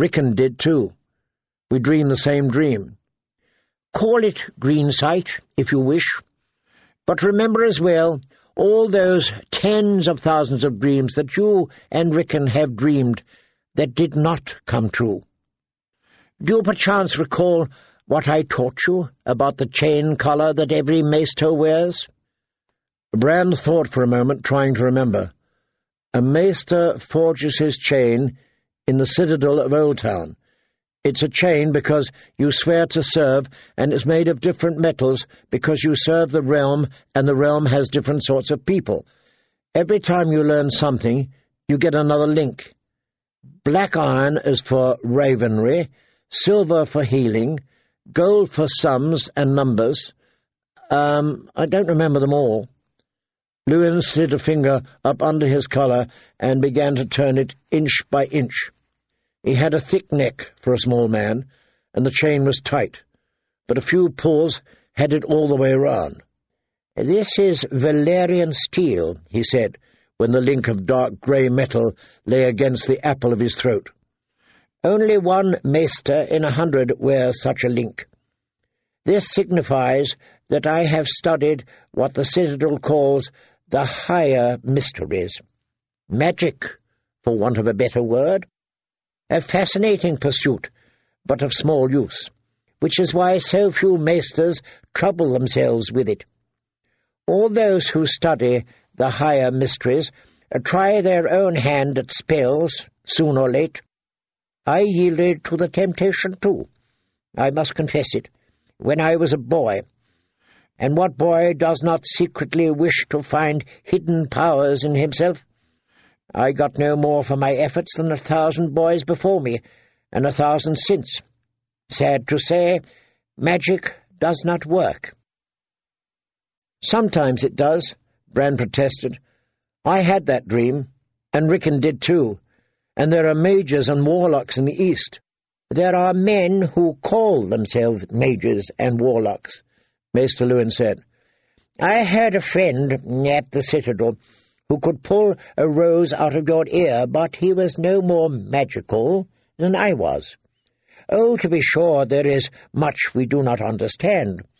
Rickon did too. We dreamed the same dream. Call it green sight, if you wish. But remember as well all those tens of thousands of dreams that you and Rickon have dreamed that did not come true. Do you perchance recall what I taught you about the chain collar that every maester wears? Bran thought for a moment, trying to remember. A maester forges his chain in the citadel of Oldtown. It's a chain because you swear to serve, and it's made of different metals because you serve the realm, and the realm has different sorts of people. Every time you learn something, you get another link. Black iron is for ravenry, silver for healing, gold for sums and numbers. I don't remember them all. Luin slid a finger up under his collar and began to turn it inch by inch. He had a thick neck for a small man, and the chain was tight, but a few pulls had it all the way round. "This is Valerian steel," he said, when the link of dark grey metal lay against the apple of his throat. "Only one maester in 100 wears such a link. This signifies that I have studied what the Citadel calls the higher mysteries. Magic, for want of a better word. A fascinating pursuit, but of small use, which is why so few maesters trouble themselves with it. All those who study the higher mysteries try their own hand at spells, soon or late. I yielded to the temptation too, I must confess it, when I was a boy. And what boy does not secretly wish to find hidden powers in himself? I got no more for my efforts than 1,000 boys before me, and 1,000 since. Sad to say, magic does not work." "Sometimes it does," Bran protested. "I had that dream, and Rickon did too, and there are mages and warlocks in the East." "There are men who call themselves mages and warlocks," Maester Luin said. "I had a friend at the Citadel who could pull a rose out of your ear, but he was no more magical than I was. Oh, to be sure, there is much we do not understand,